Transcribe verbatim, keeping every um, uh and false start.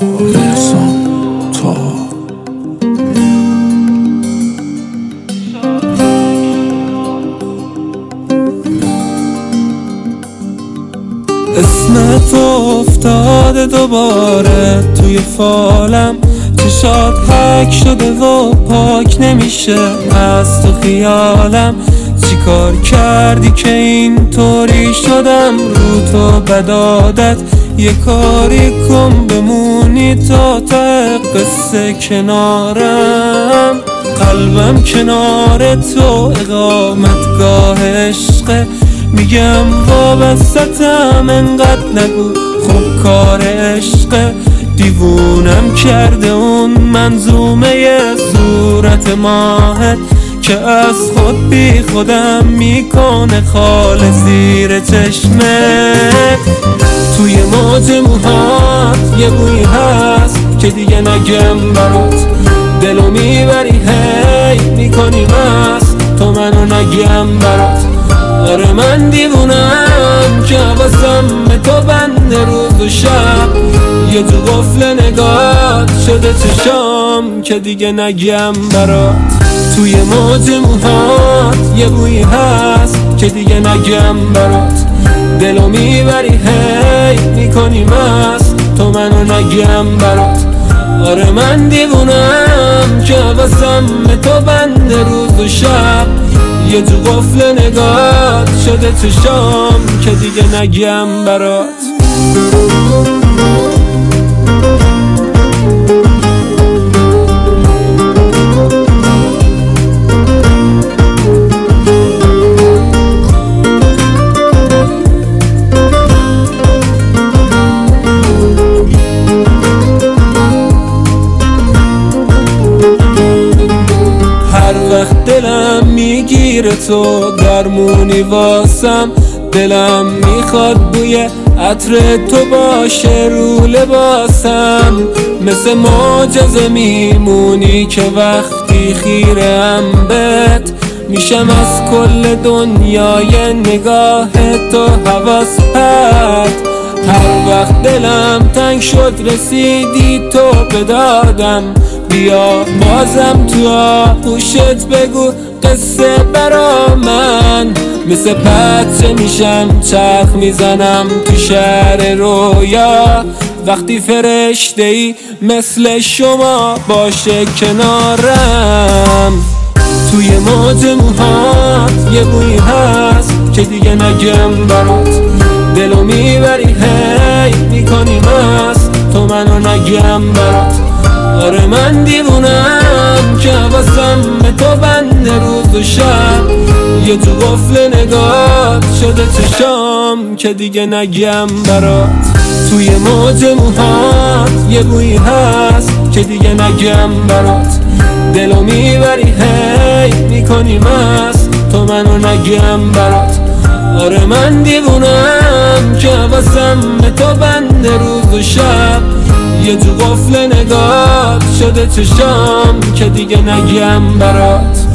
احسان تا اسمت افتاده دوباره توی فالم، چشات حک شده و پاک نمیشه از تو خیالم. چی کار کردی که اینطوری شدم رو تو بدادت؟ یه کاری کن بمونی تا تا قصه کنارم. قلبم کنار تو اقامتگاه عشقه، میگم وابستم انقدر نگو خب کار عشقه. دیوونم کرده اون منظومه صورت ماهت که از خود بی خودم میکنه خال زیر چشمت. توی موج موهات یه بوی هست که دیگه نگم برات، دلو میبری هی میکنی مست تو منو نگم برات. آره من دیوونم که حواسم تو بند روز و شب، یه تو قفل نگات شده چشام که دیگه نگم برات. توی موج موهات یه بوی هست که دیگه نگم برات، دلو میبری هی میکنی مست تو منو نگم برات. آره من دیوونم که حواسم تو بند روز و شب، یه تو قفل نگات شده چشام که دیگه نگم برات. وقت دلم میگیره تو درمونی واسم، دلم میخواد بوی عطر تو باشه رو لباسم. مثل معجزه میمونی که وقتی خیرم بهت، میشم از کل دنیای نگاه تو حواس پرت. هر وقت دلم تنگ شد رسیدی تو به دادم، بیا بازم تو آغوشت بگو قصه برا من. مثل بچه میشم چرخ میزنم تو شهر رویا، وقتی فرشته ای مثل شما باشه کنارم. توی موج موهات یه بوی هست که دیگه نگم برات، دلو میبری هی میکنی مست تو منو نگم برات. آره من دیوونم که حواسم تو بند روز و شب، یه تو قفل نگات شده چشام که دیگه نگم برات. توی موج موهات یه بوی هست که دیگه نگم برات، دلو میبری هی میکنی مست تو منو نگم برات. آره من دیوونم که حواسم تو بند روز و شب، یه تو قفل نگات شده چشام که دیگه نگم برات.